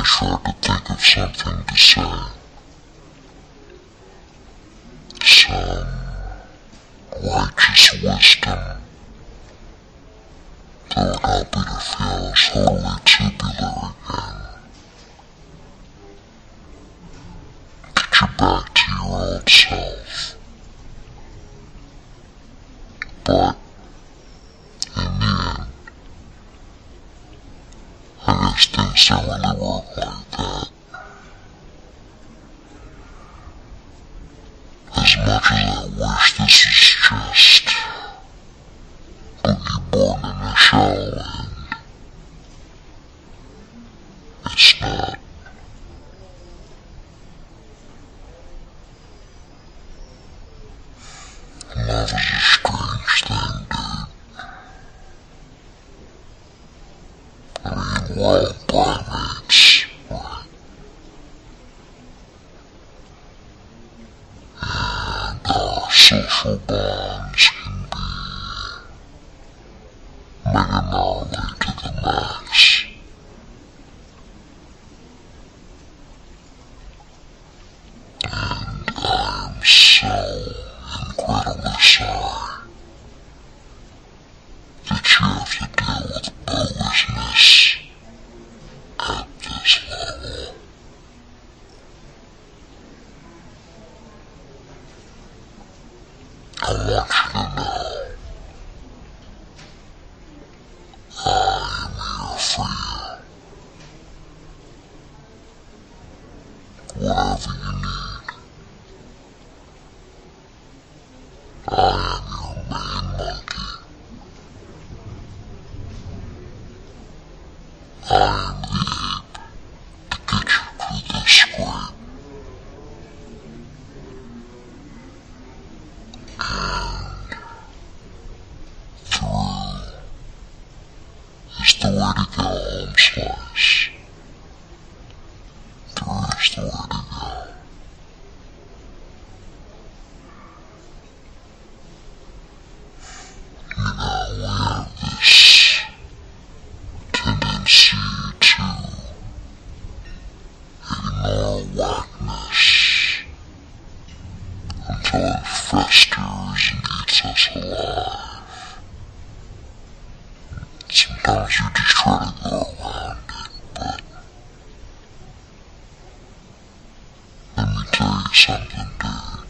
I tried to think of something to say. Some righteous wisdom that would help you to feel totally tubular again. Get you back to your old self. But in the end, I guess things don't really work like that. As much as I wish this was just Boogie Born in the Shadowland, it's not. Love is a strange thing, dude. I mean, we're all primates, right? And our social bonds can be mega gnarly to the max. And I am so incredibly sorry that you have to deal with bogusness at this level. I want you to know I am here for you. Whatever you need. I am your main monkey. I am the ape to get you through this scrape. And through is the way to go, home slice. Through is the way to go. You know, we have this tendency to ignore whackness until it festers and eats us alive. Sometimes you just try to go around it, but let me tell you something, dude.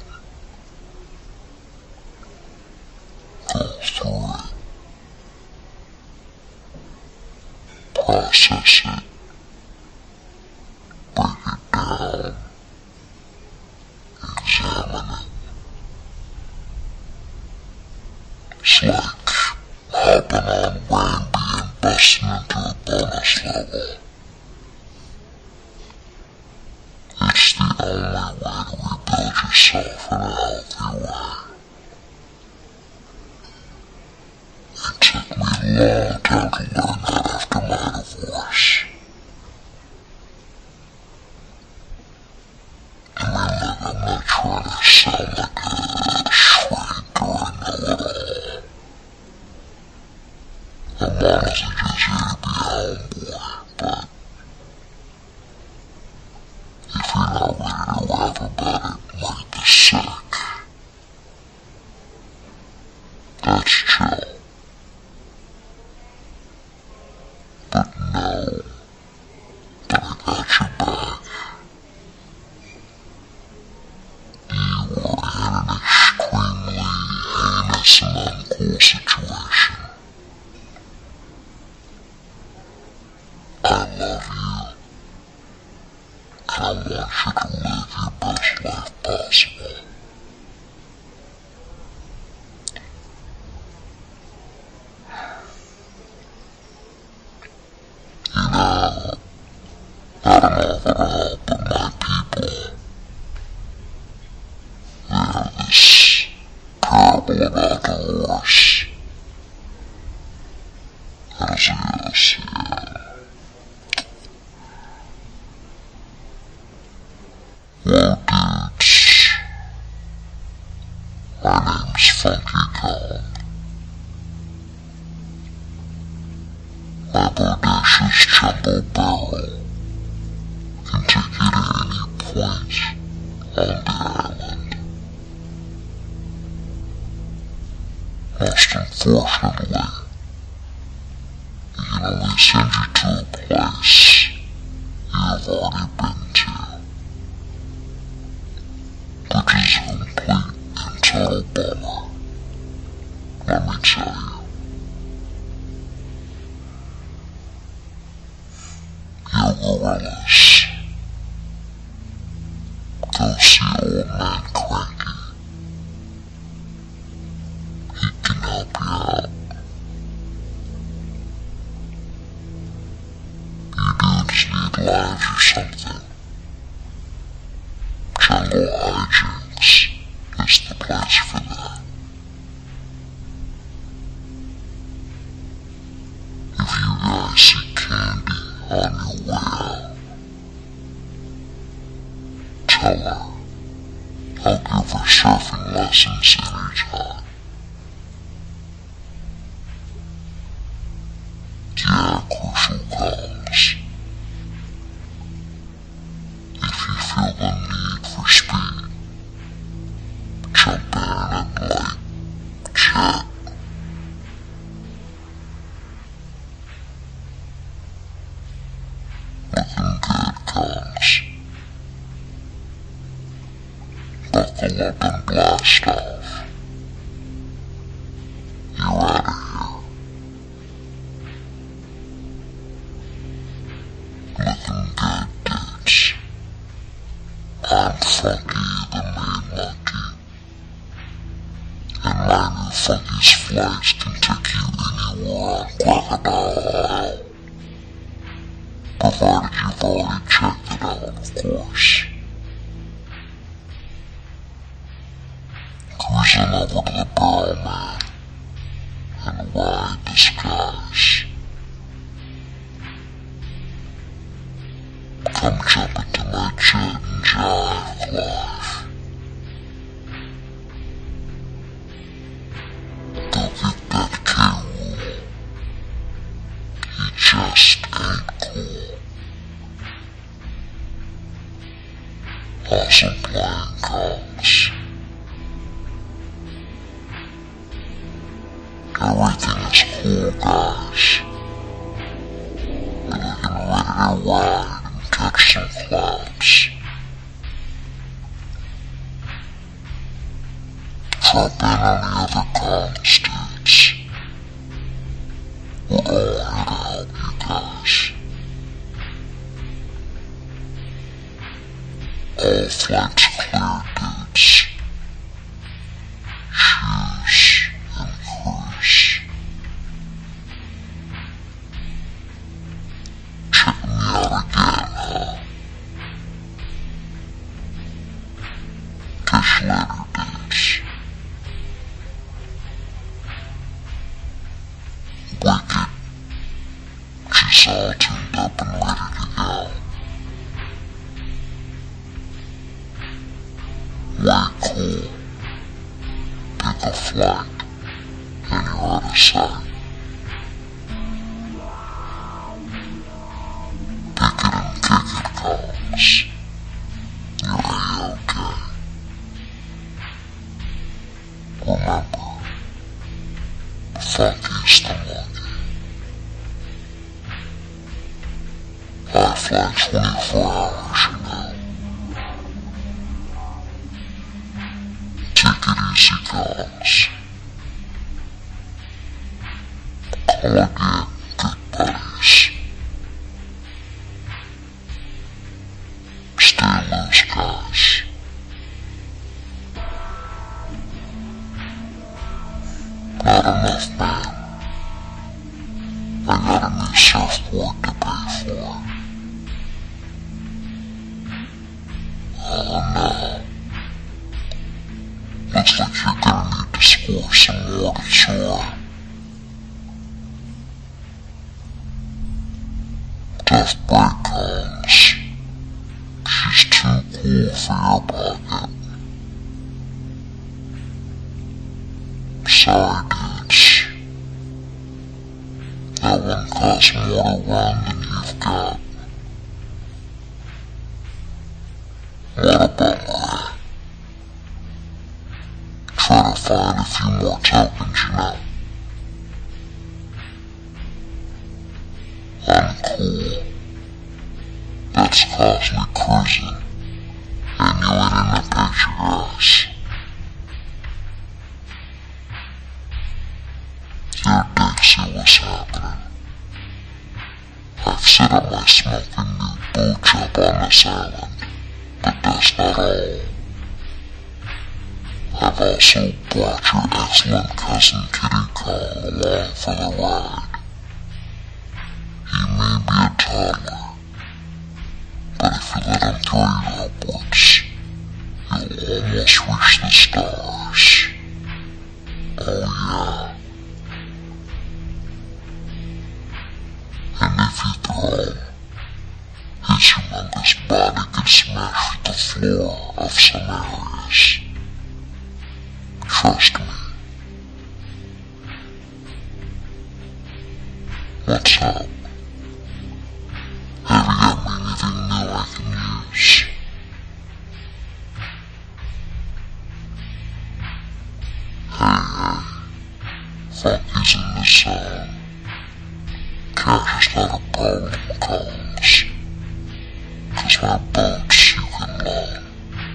Go through it. Process it. Break it down. Examine it. It's like hopping on Randy and busting into a bonus level. It's the only way to rebuild yourself in a healthy way. It took me a long time to learn that after my divorce. I mean, like, I'm not trying to sound like a shrink or a know-it-all. I'm honestly just here to be a homeboy, but if you're not ready to laugh about it like the sick, that's chill. But know that I got your back. You are in an extremely heinous and uncool situation. I love you, and I want you to live your best life possible. You know, I don't know if it'll help, but my people, they're this parable about the horse. That is yes, yeah. Well, dudes, my name's Funky Kong. My bodacious Jumbo Barrel points on the island. Most unfortunately, you can only send you to a place you have already been to, which is a complete and total bummer, let me tell you. Your gorillas. Go see old man Cranky. He can help you out. You dudes need lives or something. Jungle Hijinks is the place for that. If you guys see Candy on your way out, tell her I'll give her surfing lessons anytime. Yeah, crucial calls. If you feel the need for speed, jump in and light chat. Looking good, guys. Buckle up and blast off. You're out of here. Looking good, dudes. I'm Funky the Maid Monkey, and my new Funky's flights can take you anywhere on Crocodile Isle, provided you've already checked it out, of course. Cruising over to the Barrel Man and ride the skies. Come jump into my jet and jive life. Go get that K-Rool. He just ain't cool. Awesome playing cards. Everything is cool, guys. And you can ready to ride and catch some clouds. Drop in on the other comments, dudes. We're all here to help you guys. All flights clear, dudes. Choose and cruise. Check me out again, huh? Catch you later, dudes. Wicked. She's all tuned up and ready to go. Way cool. Pick a flight, and you're out of sight. Pick it and kick it, calls. You're A-okay. Remember, Funky's the monkey. I fly 24 hours, you know. Take it easy, guys. Call again, good buddies. Stay loose, guys. Not enough, man. I got a new surfboard to pay for. Oh no. Looks like you're gonna need to score some water tour. Death Break comes. She's too cool for your pocket. Sorry, dudes. That one costs more to run than you've got. a few more tokens, you know. Uncool. That's cosmic cruising. And you ain't in the picture, guys. Your dick see what's happening. I've set up my smoking new boot shop on this island, but that's not all. I've also brought your excellent cousin Kitty Kong along for the ride. He may be a toddler, but if you let him throw you upwards, you'll almost reach the stars. Oh yeah. And if you throw, his humongous body can smash the floor of some areas. Trust me. What's up? Have you got me anything new I can use? Hey, Funky's in the zone. Cash is not a problem, Combs. 'Cause my boat's you can loan.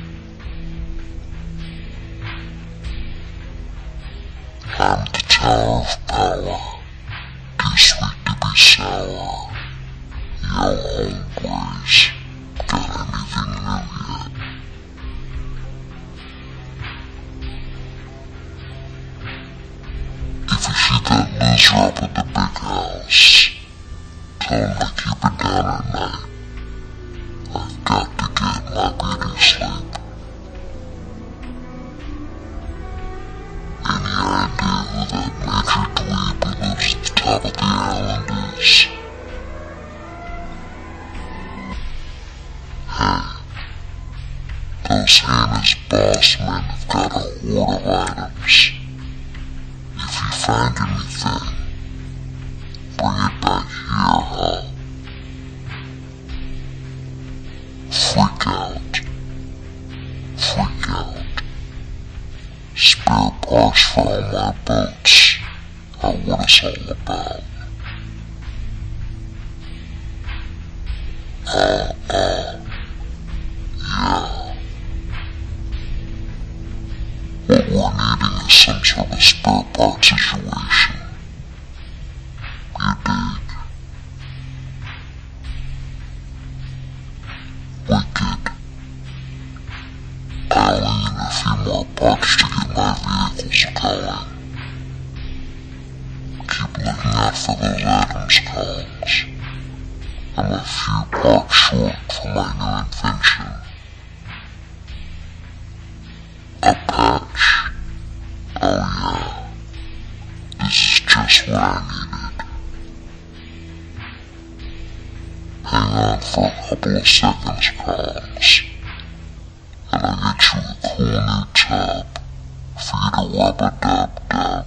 I'm the Tower of Power. Too sweet to be sour. Yo, homeboys, got anything new yet? If you see that loser up at the big house, tell him to keep it down at night. I've got to get my beauty sleep. Any idea who that major dweeb who lives at the top of the island is? Hey, those heinous boss men have got a hoard of items. If you find anything, bring it back here, huh? Freak out. Freak out. Spare parts for all my boats are what it's all about. Yeah. What we're needing is some sort of spare part situation. You dig? Wicked. I'll need a few more parts to get my vehicles going. Keep looking out for those items, Combs. I'm a few parts short for my new invention. A patch. Oh yeah. This is just what I needed. Hang on for a couple of seconds, Combs, and I'll get you a cool new tab for you to wabba-dab-dab.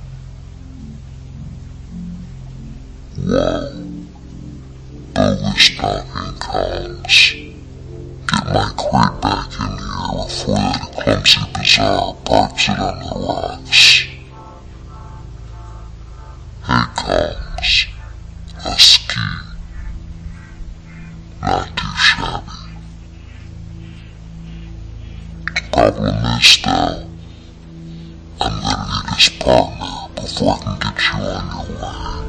Whoa. Bogus talking, Combs. Get my crate back in here before that clumsy bizarre pops it on your ass. Hey, Combs. A ski. Not too shabby. The problem is though, I'm gonna need his partner before I can get you on your way.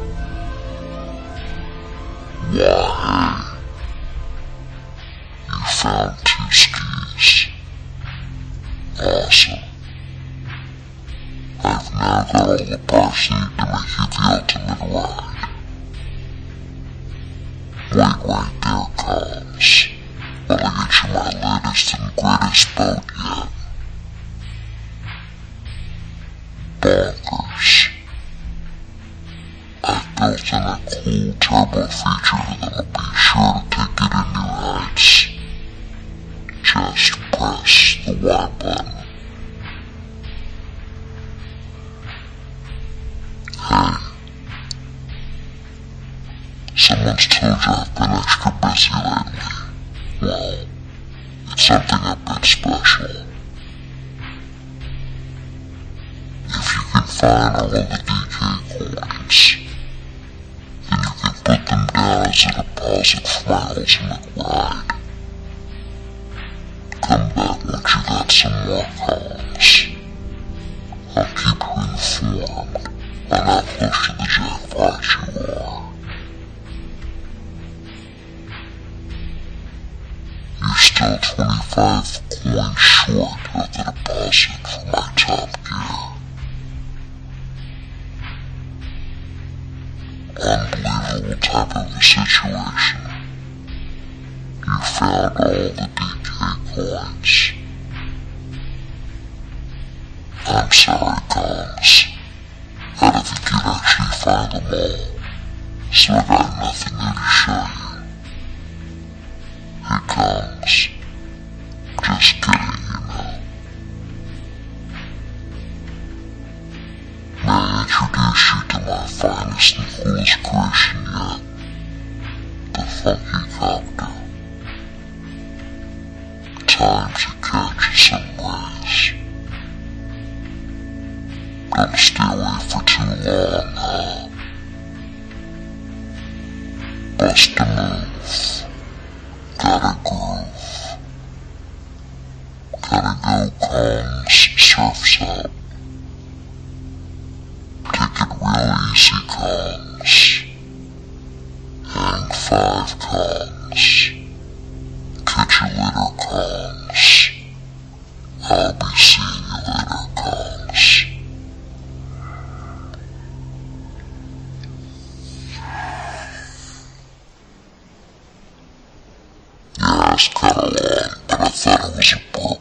Why, hey, you found 2 skis. Awesome. I've now got all the parts needed to make you the ultimate ride. Wait right there, Combs, while I get you my latest and greatest boat yet. Bonkers. I've built in a cool turbo feature that will be sure to take it to new heights. Just press the Y button. Hey, someone's told you I've been extra busy lately. Well, it's something a bit special. If you find all of the DK coins, then you can put them down as a deposit for my ultimate ride. Come back once you got some more coins. I'll keep you informed on how close to the jackpot you are. You're still 25 coins short of the deposit for my Top Gear. Unbelievable type of a situation. You found all the DK coins. I'm sorry, Combs. I don't think you'd actually find them all, so I got nothing here to show you. Here comes. Just kidding, you know. May I introduce you to my finest and coolest creation yet? The Funky Copter. Time to catch some rays. Don't stay away for too long, huh? Bust a move. Gotta groove. Gotta go, Combs. Surf's up. Take it real easy, Combs. Hang 5, Combs. Catch you later, Combs. I'll be seeing you later, Combs. Yeah, it's kinda long, but I thought it was a book.